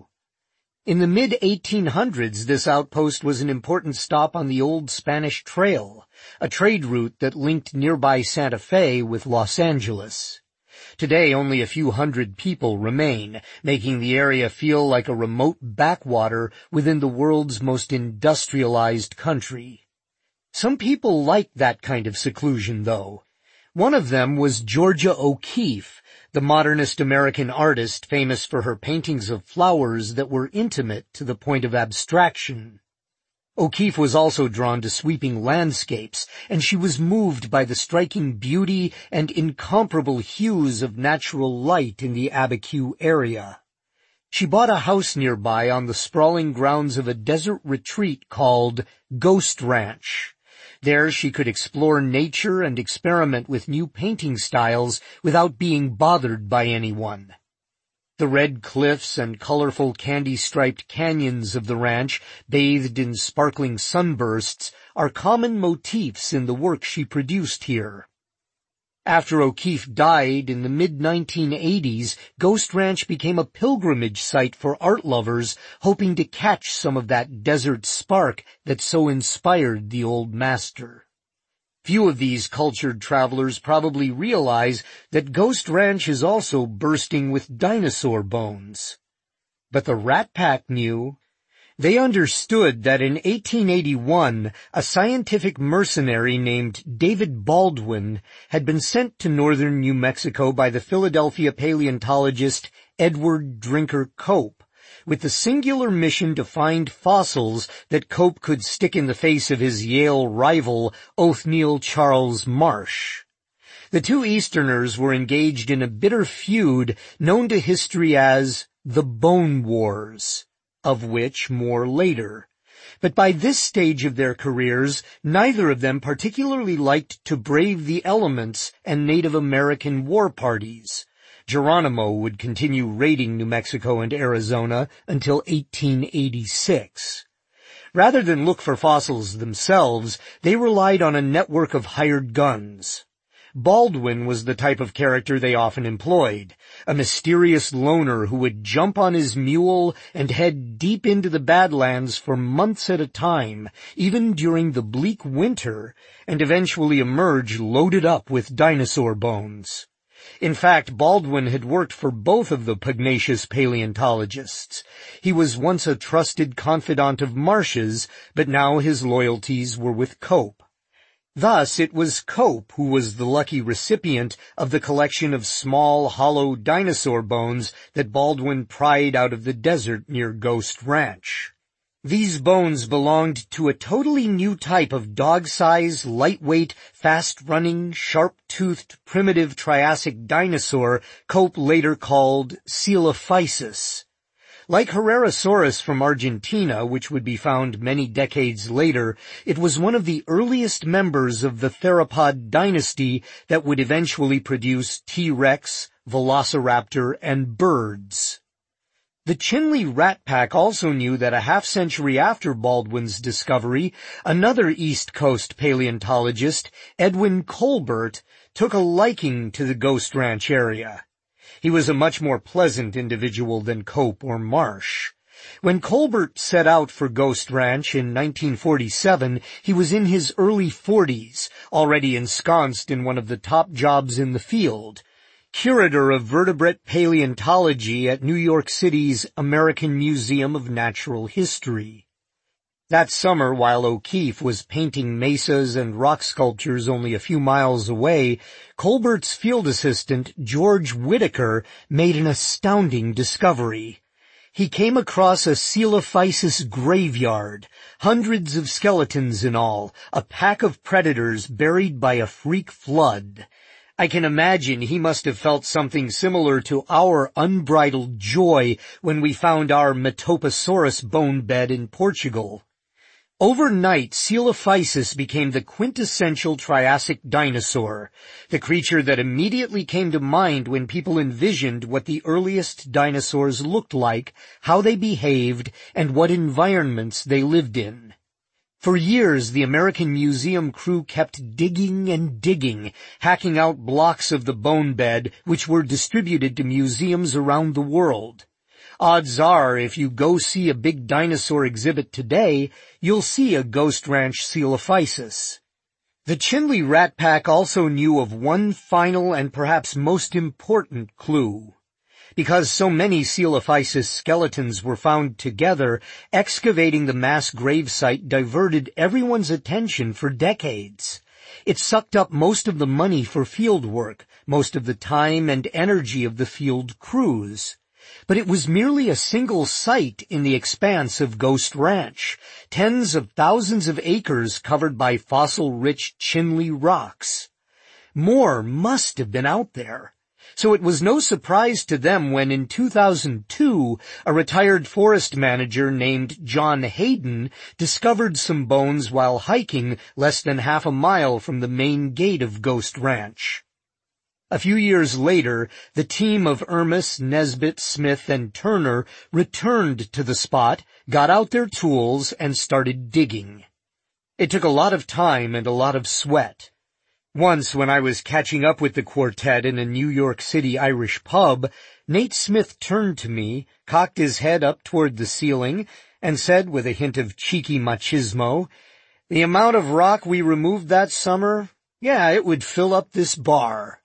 In the mid-1800s, this outpost was an important stop on the old Spanish Trail, a trade route that linked nearby Santa Fe with Los Angeles. Today, only a few hundred people remain, making the area feel like a remote backwater within the world's most industrialized country. Some people like that kind of seclusion, though. One of them was Georgia O'Keeffe, the modernist American artist famous for her paintings of flowers that were intimate to the point of abstraction. O'Keeffe was also drawn to sweeping landscapes, and she was moved by the striking beauty and incomparable hues of natural light in the Abiquiu area. She bought a house nearby on the sprawling grounds of a desert retreat called Ghost Ranch. There she could explore nature and experiment with new painting styles without being bothered by anyone. The red cliffs and colorful candy-striped canyons of the ranch, bathed in sparkling sunbursts, are common motifs in the work she produced here. After O'Keeffe died in the mid-1980s, Ghost Ranch became a pilgrimage site for art lovers hoping to catch some of that desert spark that so inspired the old master. Few of these cultured travelers probably realize that Ghost Ranch is also bursting with dinosaur bones. But the Rat Pack knew. They understood that in 1881, a scientific mercenary named David Baldwin had been sent to northern New Mexico by the Philadelphia paleontologist Edward Drinker Cope, with the singular mission to find fossils that Cope could stick in the face of his Yale rival, Othniel Charles Marsh. The two Easterners were engaged in a bitter feud known to history as the Bone Wars, of which more later. But by this stage of their careers, neither of them particularly liked to brave the elements and Native American war parties. Geronimo would continue raiding New Mexico and Arizona until 1886. Rather than look for fossils themselves, they relied on a network of hired guns. Baldwin was the type of character they often employed, a mysterious loner who would jump on his mule and head deep into the Badlands for months at a time, even during the bleak winter, and eventually emerge loaded up with dinosaur bones. In fact, Baldwin had worked for both of the pugnacious paleontologists. He was once a trusted confidant of Marsh's, but now his loyalties were with Cope. Thus, it was Cope who was the lucky recipient of the collection of small, hollow dinosaur bones that Baldwin pried out of the desert near Ghost Ranch. These bones belonged to a totally new type of dog-sized, lightweight, fast-running, sharp-toothed, primitive Triassic dinosaur Cope later called Coelophysis. Like Herrerasaurus from Argentina, which would be found many decades later, it was one of the earliest members of the theropod dynasty that would eventually produce T-Rex, Velociraptor, and birds. The Chinle Rat Pack also knew that a half-century after Baldwin's discovery, another East Coast paleontologist, Edwin Colbert, took a liking to the Ghost Ranch area. He was a much more pleasant individual than Cope or Marsh. When Colbert set out for Ghost Ranch in 1947, he was in his early 40s, already ensconced in one of the top jobs in the field. curator of vertebrate paleontology at New York City's American Museum of Natural History. That summer, while O'Keefe was painting mesas and rock sculptures only a few miles away, Colbert's field assistant, George Whitaker, made an astounding discovery. He came across a Coelophysis graveyard, hundreds of skeletons in all, a pack of predators buried by a freak flood. I can imagine he must have felt something similar to our unbridled joy when we found our Metoposaurus bone bed in Portugal. Overnight, Coelophysis became the quintessential Triassic dinosaur, the creature that immediately came to mind when people envisioned what the earliest dinosaurs looked like, how they behaved, and what environments they lived in. For years, the American Museum crew kept digging and digging, hacking out blocks of the bone bed, which were distributed to museums around the world. Odds are, if you go see a big dinosaur exhibit today, you'll see a Ghost Ranch Coelophysis. The Chinle Rat Pack also knew of one final and perhaps most important clue. Because so many Coelophysis skeletons were found together, excavating the mass gravesite diverted everyone's attention for decades. It sucked up most of the money for field work, most of the time and energy of the field crews. But it was merely a single site in the expanse of Ghost Ranch, tens of thousands of acres covered by fossil-rich Chinle rocks. More must have been out there. So it was no surprise to them when in 2002, a retired forest manager named John Hayden discovered some bones while hiking less than half a mile from the main gate of Ghost Ranch. A few years later, the team of Ermis, Nesbitt, Smith, and Turner returned to the spot, got out their tools, and started digging. It took a lot of time and a lot of sweat. Once, when I was catching up with the quartet in a New York City Irish pub, Nate Smith turned to me, cocked his head up toward the ceiling, and said with a hint of cheeky machismo, "The amount of rock we removed that summer, yeah, it would fill up this bar."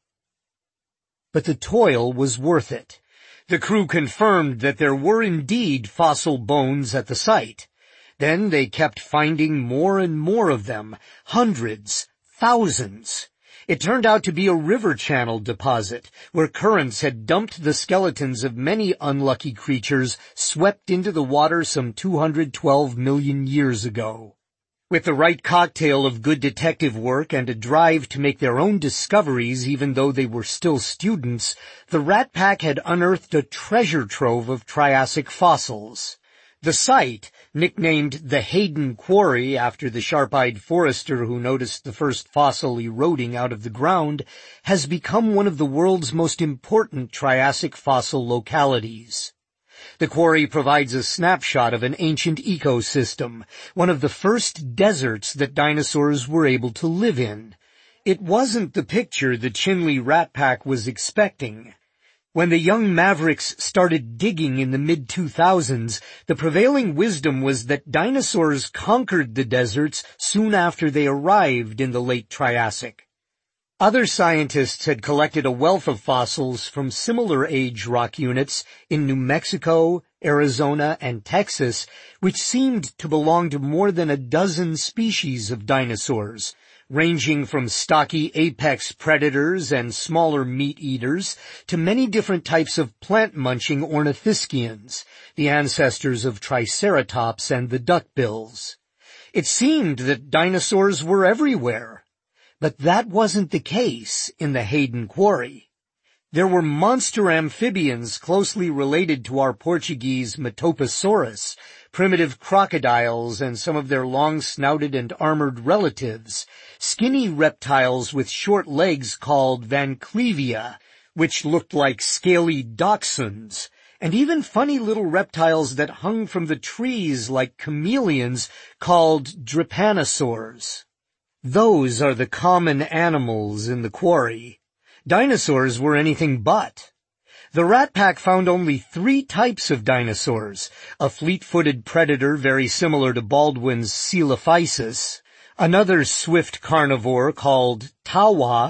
But the toil was worth it. The crew confirmed that there were indeed fossil bones at the site. Then they kept finding more and more of them, hundreds, thousands. It turned out to be a river channel deposit, where currents had dumped the skeletons of many unlucky creatures swept into the water some 212 million years ago. With the right cocktail of good detective work and a drive to make their own discoveries even though they were still students, the Rat Pack had unearthed a treasure trove of Triassic fossils. The site, nicknamed the Hayden Quarry after the sharp-eyed forester who noticed the first fossil eroding out of the ground, has become one of the world's most important Triassic fossil localities. The quarry provides a snapshot of an ancient ecosystem, one of the first deserts that dinosaurs were able to live in. It wasn't the picture the Chinle Rat Pack was expecting. When the young Mavericks started digging in the mid-2000s, the prevailing wisdom was that dinosaurs conquered the deserts soon after they arrived in the late Triassic. Other scientists had collected a wealth of fossils from similar age rock units in New Mexico, Arizona, and Texas, which seemed to belong to more than a dozen species of dinosaurs, ranging from stocky apex predators and smaller meat-eaters to many different types of plant-munching ornithischians, the ancestors of Triceratops and the duckbills. It seemed that dinosaurs were everywhere. But that wasn't the case in the Hayden Quarry. There were monster amphibians closely related to our Portuguese Metoposaurus, primitive crocodiles and some of their long-snouted and armored relatives, skinny reptiles with short legs called Vanclevia, which looked like scaly dachshunds, and even funny little reptiles that hung from the trees like chameleons called drepanosaurs. Those are the common animals in the quarry. Dinosaurs were anything but. The Rat Pack found only 3 types of dinosaurs, a fleet-footed predator very similar to Baldwin's Coelophysis, another swift carnivore called Tawa,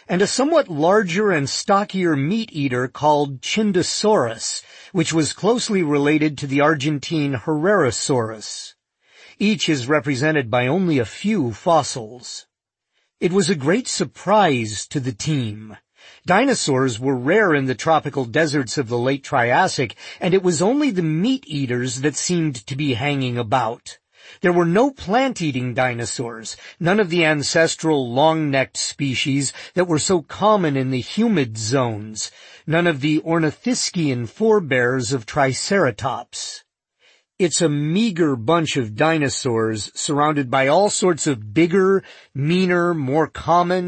and a somewhat larger and stockier meat-eater called Chindosaurus, which was closely related to the Argentine Herrerasaurus. Each is represented by only a few fossils. It was a great surprise to the team. Dinosaurs were rare in the tropical deserts of the late Triassic, and it was only the meat-eaters that seemed to be hanging about. There were no plant-eating dinosaurs, none of the ancestral long-necked species that were so common in the humid zones, none of the ornithischian forebears of Triceratops. It's a meager bunch of dinosaurs surrounded by all sorts of bigger, meaner, more common,